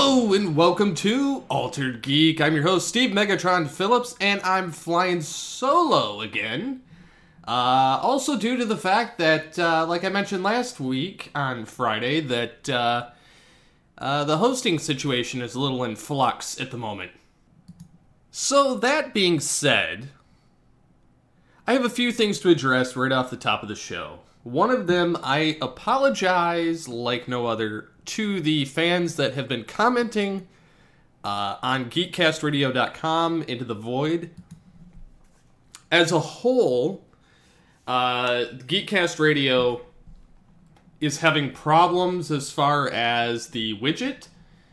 Hello and welcome to Altered Geek. I'm your host, Steve Megatron Phillips, and I'm flying solo again. Also due to the fact that, like I mentioned last week on Friday, that the hosting situation is a little in flux at the moment. So that being said, I have a few things to address right off the top of the show. One of them, I apologize like no other to the fans that have been commenting on GeekCastRadio.com into the void. As a whole, GeekCast Radio is having problems as far as the widget.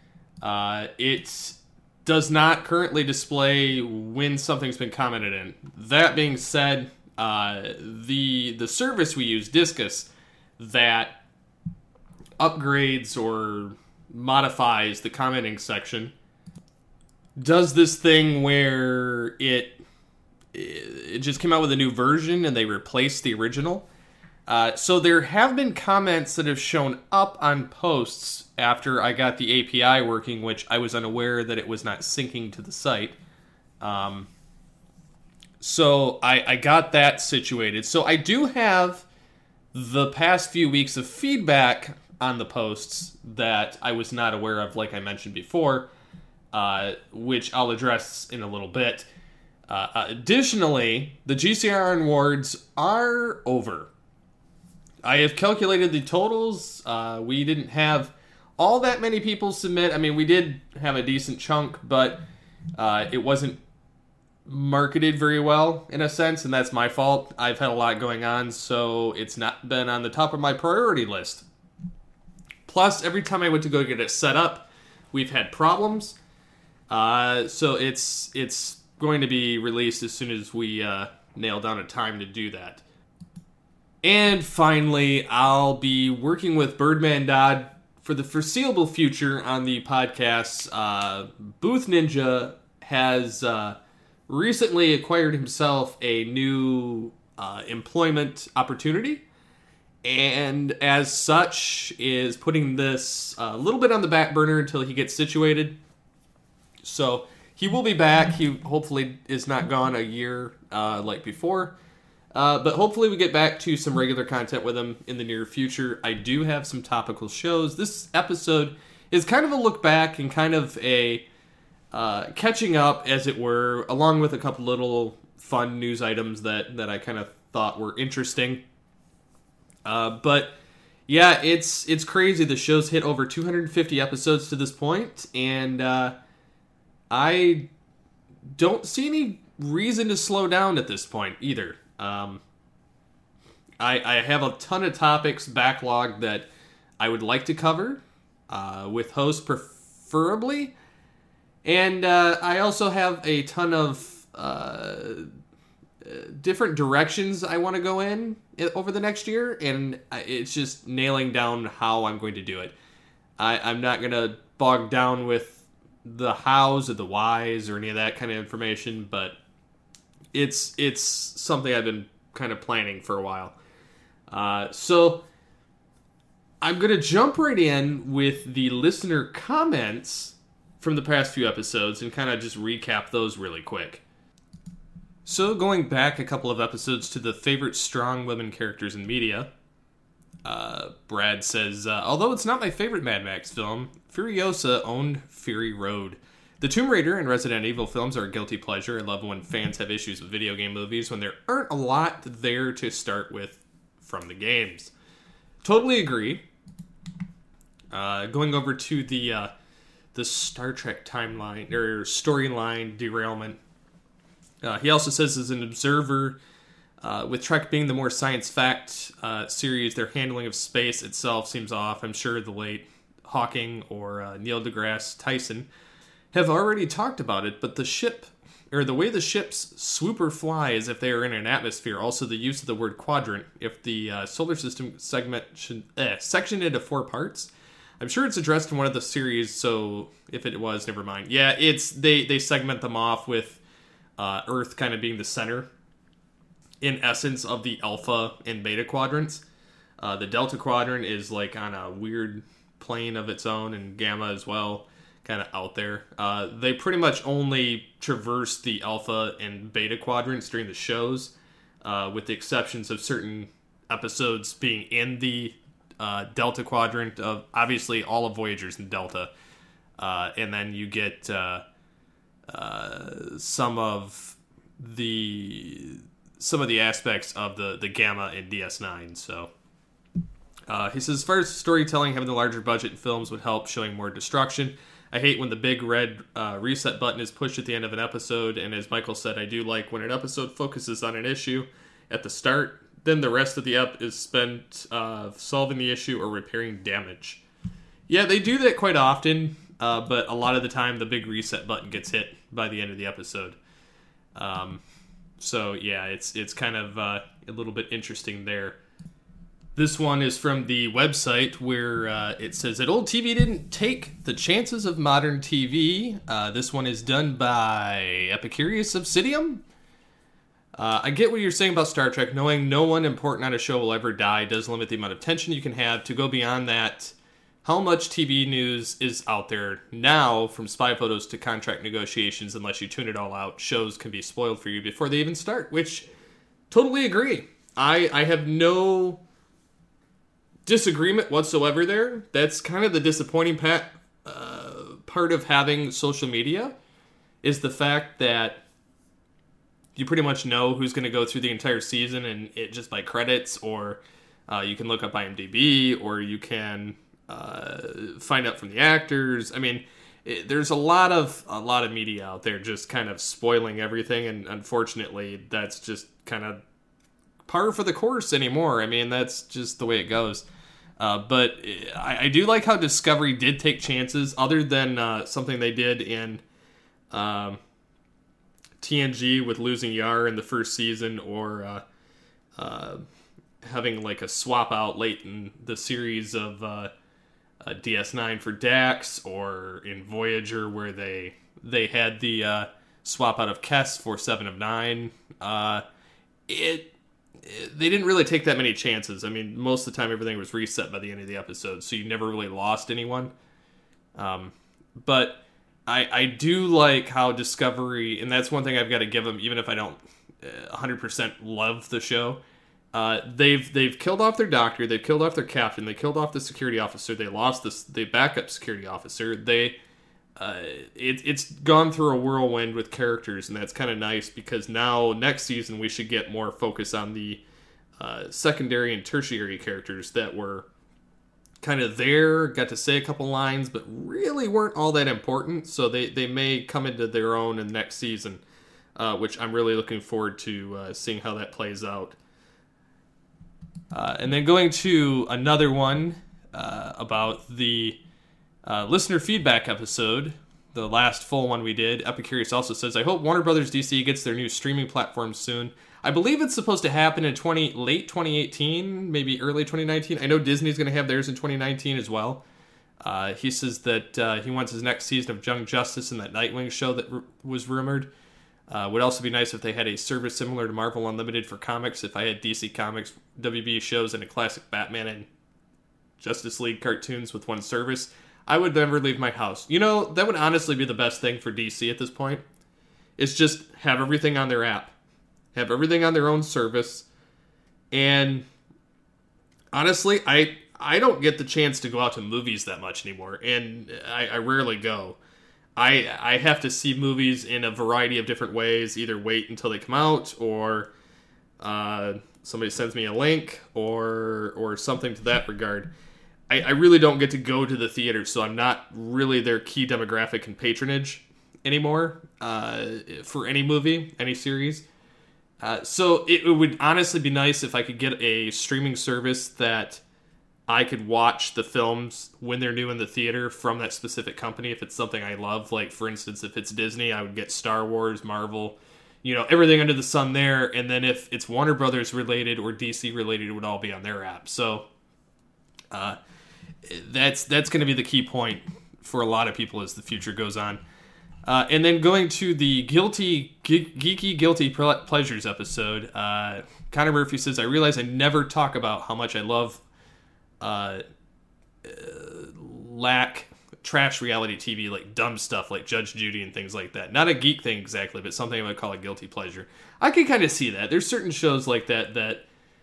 It does not currently display when something's been commented in. That being said, the service we use, Discus, that upgrades or modifies the commenting section, does this thing where it just came out with a new version and they replaced the original. So there have been comments that have shown up on posts after I got the API working, which I was unaware that it was not syncing to the site. So I got that situated. So I do have the past few weeks of feedback on the posts that I was not aware of, like I mentioned before, which I'll address in a little bit. Additionally, the GCR awards are over. I have calculated the totals. We didn't have all that many people submit. I mean, we did have a decent chunk, but it wasn't marketed very well, in a sense, and that's my fault. I've had a lot going on, so it's not been on the top of my priority list. Plus, every time I went to go get it set up, we've had problems. So it's going to be released as soon as we nail down a time to do that. And finally, I'll be working with Birdman Dodd for the foreseeable future on the podcasts. Booth Ninja has recently acquired himself a new employment opportunity, and as such is putting this a little bit on the back burner until he gets situated. So he will be back. He hopefully is not gone a year like before. But hopefully we get back to some regular content with him in the near future. I do have some topical shows. This episode is kind of a look back and kind of a catching up, as it were, along with a couple little fun news items that I kind of thought were interesting. But yeah, it's crazy. The show's hit over 250 episodes to this point, and I don't see any reason to slow down at this point either. I have a ton of topics backlogged that I would like to cover, with hosts preferably. And I also have a ton of different directions I want to go in over the next year, and it's just nailing down how I'm going to do it. I'm not going to bog down with the hows or the whys or any of that kind of information, but it's something I've been kind of planning for a while. So I'm going to jump right in with the listener comments from the past few episodes and kind of just recap those really quick. So going back a couple of episodes to the favorite strong women characters in media, Brad says, although it's not my favorite Mad Max film, Furiosa owned Fury Road. The Tomb Raider and Resident Evil films are a guilty pleasure. I love when fans have issues with video game movies when there aren't a lot there to start with from the games. Totally agree. Going over to the Star Trek timeline or storyline derailment. He also says, as an observer, with Trek being the more science fact series, their handling of space itself seems off. I'm sure the late Hawking or Neil deGrasse Tyson have already talked about it, but the way the ships swoop or fly as if they are in an atmosphere, also the use of the word quadrant, if the solar system sectioned into 4 parts. I'm sure it's addressed in one of the series, so if it was, never mind. Yeah, they segment them off with Earth kind of being the center, in essence, of the alpha and beta quadrants. The delta quadrant is like on a weird plane of its own, and gamma as well. kind of out there. They pretty much only traverse the alpha and beta quadrants during the shows, with the exceptions of certain episodes being in the Delta quadrant of obviously all of Voyager's in Delta, and then you get some of the aspects of the Gamma in DS9. So he says, as far as storytelling, having the larger budget in films would help, showing more destruction. I hate when the big red reset button is pushed at the end of an episode, and as Michael said, I do like when an episode focuses on an issue at the start, then the rest of the ep is spent solving the issue or repairing damage. Yeah, they do that quite often, but a lot of the time the big reset button gets hit by the end of the episode. So yeah, it's kind of a little bit interesting there. This one is from the website where it says that old TV didn't take the chances of modern TV. This one is done by Epicurious Obsidium. I get what you're saying about Star Trek. Knowing no one important on a show will ever die does limit the amount of tension you can have. To go beyond that, how much TV news is out there now, from spy photos to contract negotiations, unless you tune it all out, shows can be spoiled for you before they even start, which, totally agree. I have no disagreement whatsoever there. That's kind of the disappointing part of having social media, is the fact that you pretty much know who's going to go through the entire season, and it just by credits, or you can look up IMDb, or you can find out from the actors. I mean, there's a lot of media out there just kind of spoiling everything, and unfortunately, that's just kind of par for the course anymore. I mean, that's just the way it goes. But I do like how Discovery did take chances, other than something they did in TNG with losing Yar in the first season, or having like a swap out late in the series of DS9 for Dax, or in Voyager where they had the swap out of Kess for 7 of 9. They didn't really take that many chances. I mean, most of the time everything was reset by the end of the episode, so you never really lost anyone. But I do like how Discovery, and that's one thing I've got to give them, even if I don't 100% love the show. They've killed off their doctor, they've killed off their captain, they killed off the security officer, they lost the backup security officer. It's gone through a whirlwind with characters, and that's kind of nice, because now next season we should get more focus on the secondary and tertiary characters that were kind of there, got to say a couple lines, but really weren't all that important. So they may come into their own in the next season, which I'm really looking forward to seeing how that plays out. And then going to another one about the listener feedback episode, the last full one we did. Epicurious also says, I hope Warner Brothers DC gets their new streaming platform soon. I believe it's supposed to happen in late 2018, maybe early 2019. I know Disney's going to have theirs in 2019 as well. He says that he wants his next season of Young Justice and that Nightwing show that was rumored. Would also be nice if they had a service similar to Marvel Unlimited for comics. If I had DC Comics, WB shows, and a classic Batman and Justice League cartoons with one service, I would never leave my house. You know, that would honestly be the best thing for DC at this point. Is just have everything on their app. Have everything on their own service. And honestly, I don't get the chance to go out to movies that much anymore. And I rarely go. I have to see movies in a variety of different ways. Either wait until they come out, or somebody sends me a link, or something to that regard. I really don't get to go to the theater, so I'm not really their key demographic and patronage anymore for any movie, any series. So it would honestly be nice if I could get a streaming service that I could watch the films when they're new in the theater from that specific company, if it's something I love. Like, for instance, if it's Disney, I would get Star Wars, Marvel, everything under the sun there. And then if it's Warner Brothers related or DC related, it would all be on their app. So that's going to be the key point for a lot of people as the future goes on. And then going to the geeky guilty pleasures episode, Connor Murphy says, I realize I never talk about how much I love lack trash reality TV, like dumb stuff like Judge Judy and things like that. Not a geek thing exactly, but something I would call a guilty pleasure. I can kind of see that. There's certain shows like that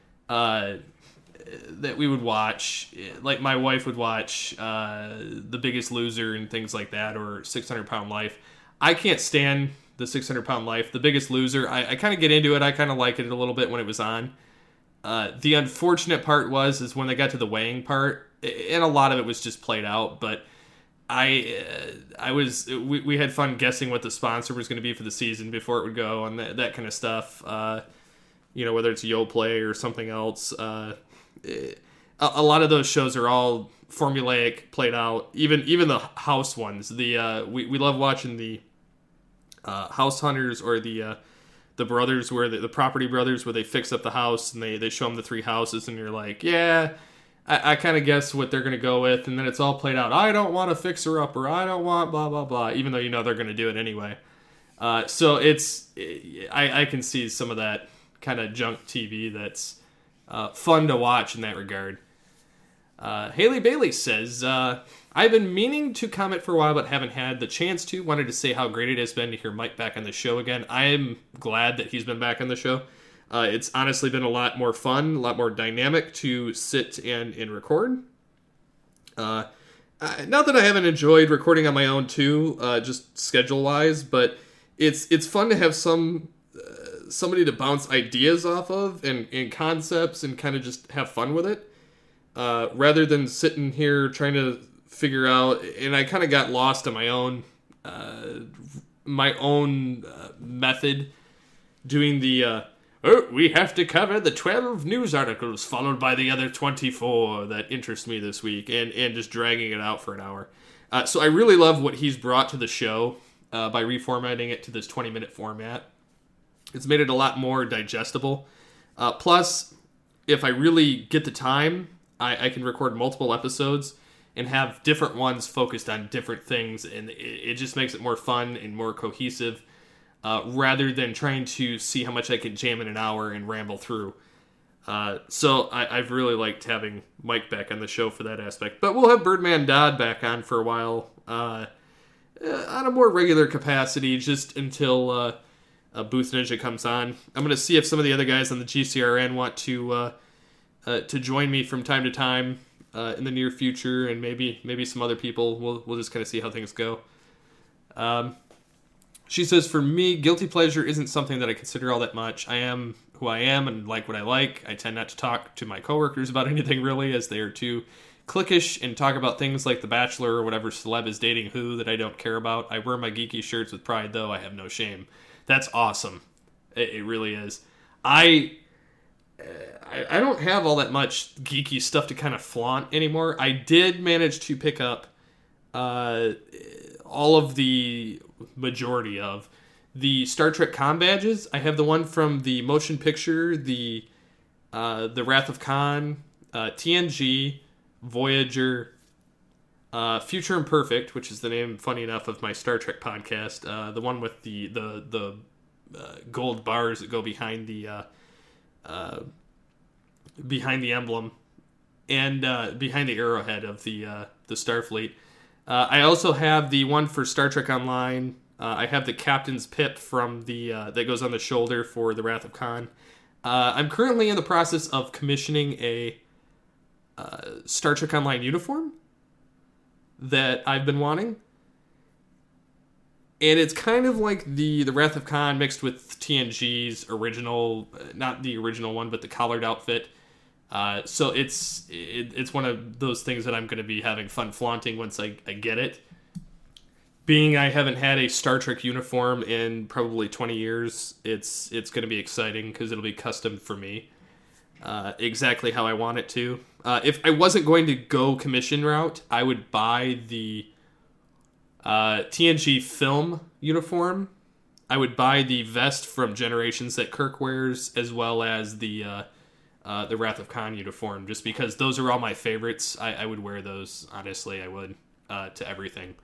we would watch. Like my wife would watch The Biggest Loser and things like that, or 600 Pound Life. I can't stand the 600 Pound Life. The Biggest Loser, I kind of get into it. I kind of liked it a little bit when it was on. The unfortunate part is when they got to the weighing part, and a lot of it was just played out, but we had fun guessing what the sponsor was going to be for the season before it would go, and that kind of stuff. Whether it's Yoplait or something else. A lot of those shows are all formulaic, played out. Even the house ones. We love watching the House Hunters, or the brothers, where the Property Brothers, where they fix up the house and they show them the 3 houses, and you're like, yeah. I kind of guess what they're going to go with, and then it's all played out. I don't want a fixer-up, or I don't want blah, blah, blah, even though you know they're going to do it anyway. So I can see some of that kind of junk TV that's fun to watch in that regard. Haley Bailey says, I've been meaning to comment for a while, but haven't had the chance to. Wanted to say how great it has been to hear Mike back on the show again. I am glad that he's been back on the show. It's honestly been a lot more fun, a lot more dynamic to sit and record. Not that I haven't enjoyed recording on my own too, just schedule-wise, but it's fun to have somebody to bounce ideas off of and concepts and kind of just have fun with it, rather than sitting here trying to figure out. And I kind of got lost in my own method doing the we have to cover the 12 news articles followed by the other 24 that interest me this week, and just dragging it out for an hour. So I really love what he's brought to the show by reformatting it to this 20-minute format. It's made it a lot more digestible. Plus, if I really get the time, I can record multiple episodes and have different ones focused on different things, and it just makes it more fun and more cohesive, rather than trying to see how much I can jam in an hour and ramble through. So I've really liked having Mike back on the show for that aspect. But we'll have Birdman Dodd back on for a while, on a more regular capacity, just until Booth Ninja comes on. I'm going to see if some of the other guys on the GCRN want to join me from time to time in the near future, and maybe some other people. We'll just kind of see how things go. She says, for me, guilty pleasure isn't something that I consider all that much. I am who I am and like what I like. I tend not to talk to my coworkers about anything really, as they are too cliquish and talk about things like The Bachelor or whatever celeb is dating who that I don't care about. I wear my geeky shirts with pride, though. I have no shame. That's awesome. It really is. I don't have all that much geeky stuff to kind of flaunt anymore. I did manage to pick up all of the majority of the Star Trek comm badges. I have the one from the motion picture, the Wrath of Khan, TNG, Voyager, Future Imperfect, which is the name, funny enough, of my Star Trek podcast. The one with the gold bars that go behind the emblem and behind the arrowhead of the Starfleet. I also have the one for Star Trek Online. I have the Captain's Pip from the that goes on the shoulder for the Wrath of Khan. I'm currently in the process of commissioning a Star Trek Online uniform that I've been wanting. And it's kind of like the Wrath of Khan mixed with TNG's original, not the original one, but the collared outfit. So it's one of those things that I'm going to be having fun flaunting once I get it. Being I haven't had a Star Trek uniform in probably 20 years, it's going to be exciting because it'll be custom for me. Exactly how I want it to. If I wasn't going to go commission route, I would buy the TNG film uniform. I would buy the vest from Generations that Kirk wears, as well as the Wrath of Khan uniform, just because those are all my favorites. I would wear those, honestly, I would, to everything.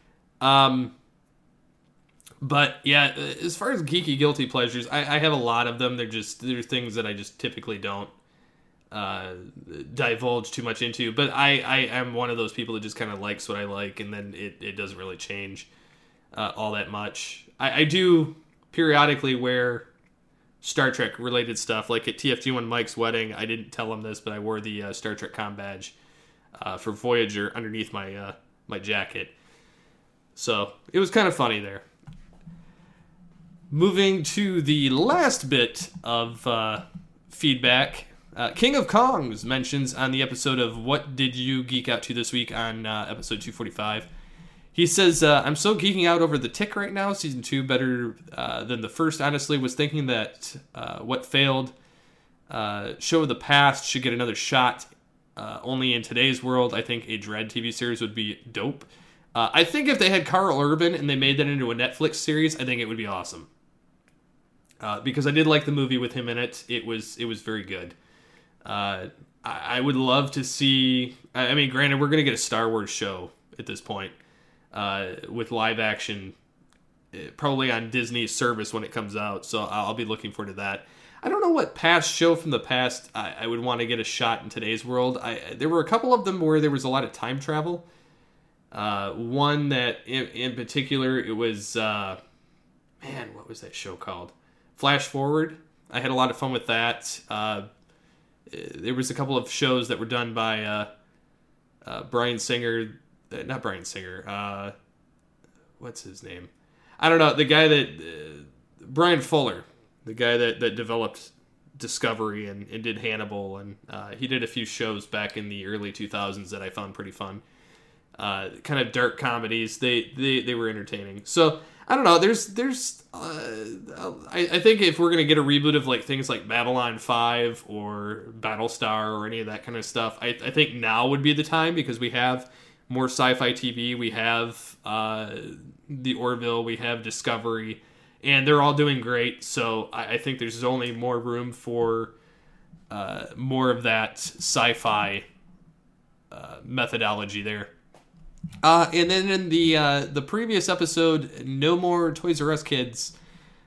But yeah, as far as geeky guilty pleasures, I have a lot of them. They're things that I just typically don't divulge too much into. But I am one of those people that just kind of likes what I like, and then it doesn't really change all that much. I do periodically wear Star Trek related stuff, like at TFG1 Mike's wedding. I didn't tell him this, but I wore the Star Trek comm badge for Voyager underneath my my jacket. So it was kind of funny there. Moving to the last bit of feedback, King of Kongs mentions on the episode of What Did You Geek Out To This Week on episode 245. He says, I'm so geeking out over The Tick right now. Season 2 better than the first. Honestly, was thinking that what failed show of the past should get another shot. Only in today's world, I think a Dredd TV series would be dope. I think if they had Carl Urban and they made that into a Netflix series, I think it would be awesome. Because I did like the movie with him in it. It was very good. I would love to see... I mean, granted, we're going to get a Star Wars show at this point. With live action, probably on Disney's service when it comes out. So I'll be looking forward to that. I don't know what past show from the past I would want to get a shot in today's world. There were a couple of them where there was a lot of time travel. One that in particular, it was, what was that show called? Flash Forward. I had a lot of fun with that. There was a couple of shows that were done by Bryan Singer. Not Bryan Singer. What's his name? I don't know. The guy that... Bryan Fuller. The guy that developed Discovery and did Hannibal. And he did a few shows back in the early 2000s that I found pretty fun. Kind of dark comedies. They were entertaining. So, I don't know. I think if we're going to get a reboot of like things like Babylon 5 or Battlestar or any of that kind of stuff, I think now would be the time because we have... more sci-fi TV. We have the Orville. We have Discovery. And they're all doing great. So I think there's only more room for more of that sci-fi methodology there. And then in the previous episode, No More Toys R Us Kids,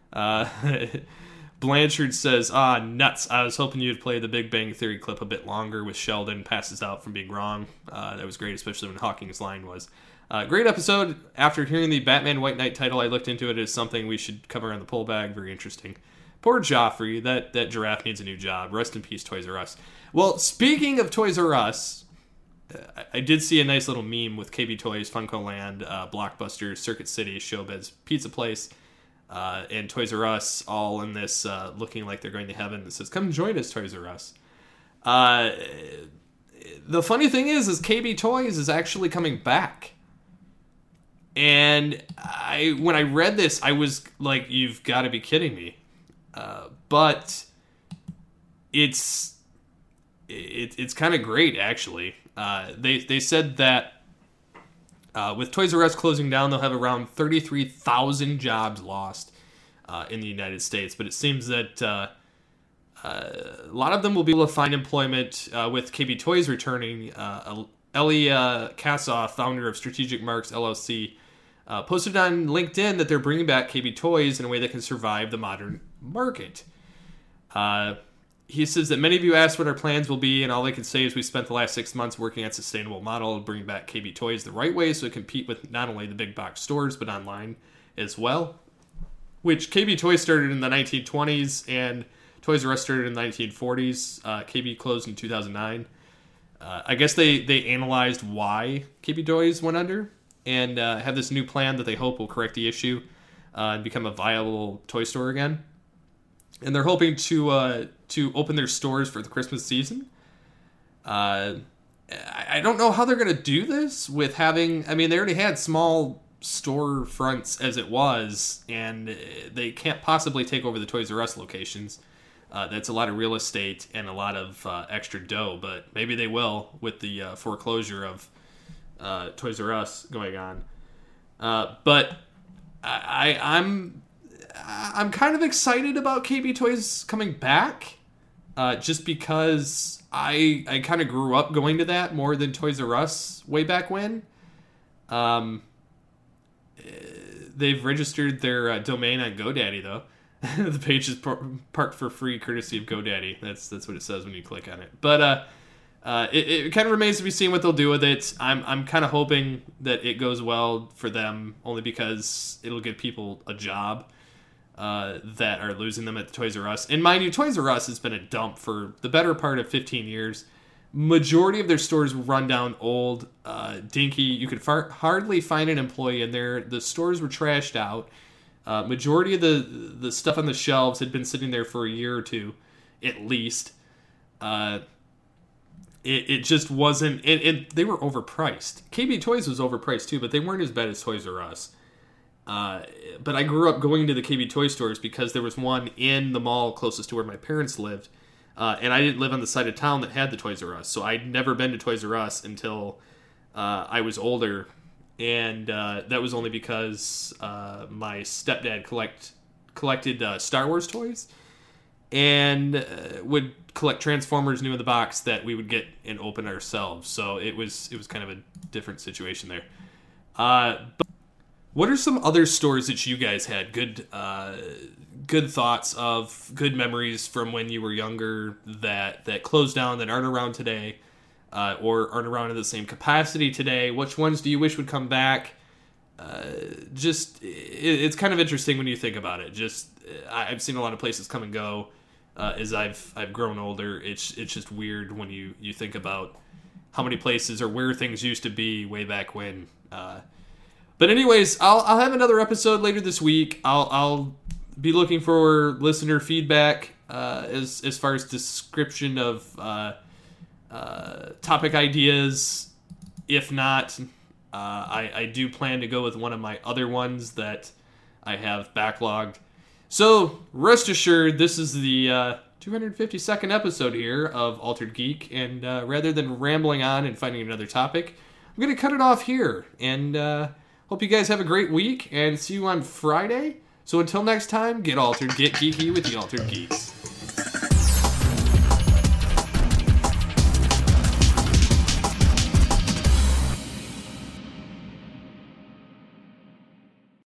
Blanchard says, nuts. I was hoping you'd play the Big Bang Theory clip a bit longer with Sheldon passes out from being wrong. That was great, especially when Hawking's line was. Great episode. After hearing the Batman White Knight title, I looked into it as something we should cover on the pull bag. Very interesting. Poor Joffrey. That giraffe needs a new job. Rest in peace, Toys R Us. Well, speaking of Toys R Us, I did see a nice little meme with KB Toys, Funko Land, Blockbuster, Circuit City, Showbiz, Pizza Place, and Toys R Us all in this looking like they're going to heaven. It says, come join us, Toys R Us. The funny thing is KB Toys is actually coming back. And when I read this, I was like, you've got to be kidding me. But it's kind of great, actually. They said that with Toys R Us closing down, they'll have around 33,000 jobs lost in the United States. But it seems that a lot of them will be able to find employment with KB Toys returning. Ellie Kassoff, founder of Strategic Marks LLC, posted on LinkedIn that they're bringing back KB Toys in a way that can survive the modern market. He says that many of you asked what our plans will be, and all I can say is we spent the last 6 months working on a sustainable model to bring back KB Toys the right way so it compete with not only the big box stores, but online as well. Which KB Toys started in the 1920s, and Toys R Us started in the 1940s. KB closed in 2009. I guess they analyzed why KB Toys went under, and have this new plan that they hope will correct the issue and become a viable toy store again. And they're hoping to open their stores for the Christmas season. I don't know how they're going to do this with having... I mean, they already had small store fronts as it was, and they can't possibly take over the Toys R Us locations. That's a lot of real estate and a lot of extra dough, but maybe they will with the foreclosure of Toys R Us going on. But I'm kind of excited about KB Toys coming back, just because I kind of grew up going to that more than Toys R Us way back when. They've registered their domain on GoDaddy, though. The page is parked for free, courtesy of GoDaddy. That's what it says when you click on it. But it kind of remains to be seen what they'll do with it. I'm kind of hoping that it goes well for them, only because it'll give people a job that are losing them at the Toys R Us. And mind you, Toys R Us has been a dump for the better part of 15 years. Majority of their stores were run down, old, dinky. You could hardly find an employee in there. The stores were trashed out. Majority of the stuff on the shelves had been sitting there for a year or two, at least. It just wasn't... they were overpriced. KB Toys was overpriced too, but they weren't as bad as Toys R Us. But I grew up going to the KB Toy stores because there was one in the mall closest to where my parents lived. And I didn't live on the side of town that had the Toys R Us. So I'd never been to Toys R Us until I was older. And that was only because my stepdad collected Star Wars toys. And would collect Transformers new in the box that we would get and open ourselves. So it was kind of a different situation there. But what are some other stores that you guys had good thoughts of, good memories from when you were younger that closed down, that aren't around today, or aren't around in the same capacity today? Which ones do you wish would come back? It's kind of interesting when you think about it. I've seen a lot of places come and go as I've grown older. It's just weird when you think about how many places or where things used to be way back when. But anyways, I'll have another episode later this week. I'll be looking for listener feedback as far as description of topic ideas. If not, I do plan to go with one of my other ones that I have backlogged. So rest assured, this is the 252nd episode here of Altered Geek, and rather than rambling on and finding another topic, I'm going to cut it off here, and hope you guys have a great week, and see you on Friday. So until next time, get altered, get geeky with the Altered Geeks.